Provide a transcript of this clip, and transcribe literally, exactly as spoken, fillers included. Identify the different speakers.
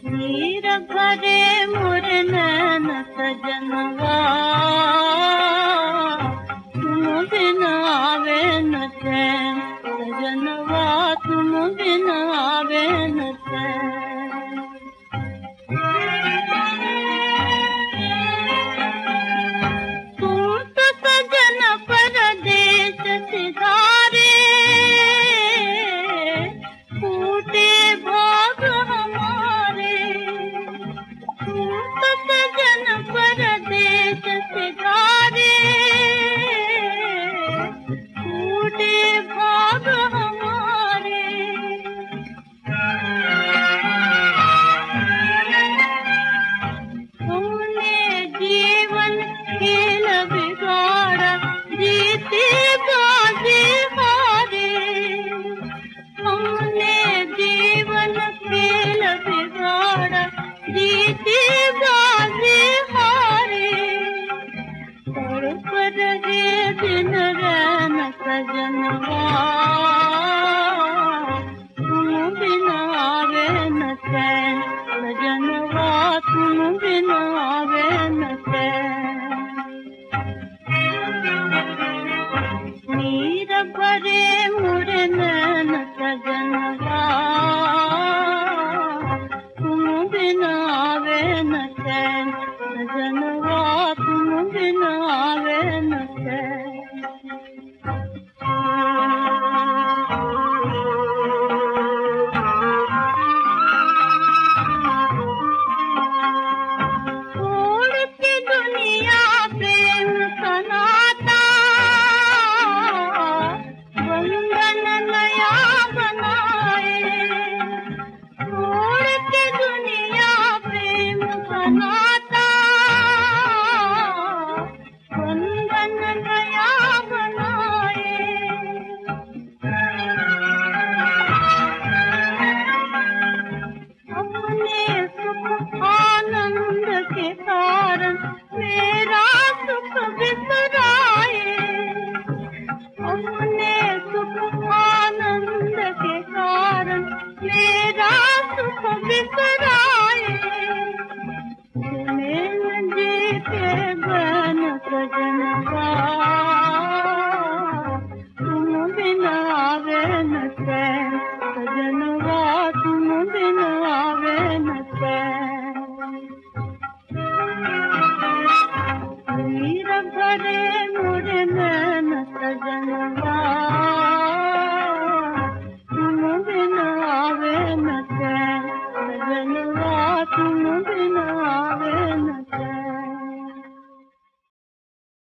Speaker 1: नीर भरे मोर नैन सजनवा, तुम बिन आवे न चैन सजनवा, तुम बिन आवे न चैन। तुम तो सजन परदेश सिधारे, फूटे भाग हमारे। तुम तो सजन परदेश सिधारे, फूटे भाग हमारे। तुमने जीवन खेल बिगाड़ा, जीते बाजी हारे। हमने जीवन खेल बिगाड़ा, जीते बाजी हारे। तड़प रहे दिन रैन सजनवा, तुम बिन आवे न चैन सजनवा, तुम बिन आवे न चैन। नीर भरे मोर नैन सजनवा, तुम बिन आवे न चैन सजनवा, तुम बिन आवे न चैन। छोड़ के दुनिया प्रेम का नाता, बंधन नया बनाए। छोड़ के दुनिया प्रेम का नाता, बंधन नया बनाए। अपने सुख आनंद के कारण मेरा सुख बिसराए। अपने सुख आनंद के कारण मेरा सुख बिसराए। तुम्हें न जीते बन सजनवा, तुम बिन आवे न चैन सजनवा, तुम बिन आवे न चैन। नीर भरे मोर नैन सजनवा, तुम बिन आवे न चैन सजनवा, तुम बिन आवे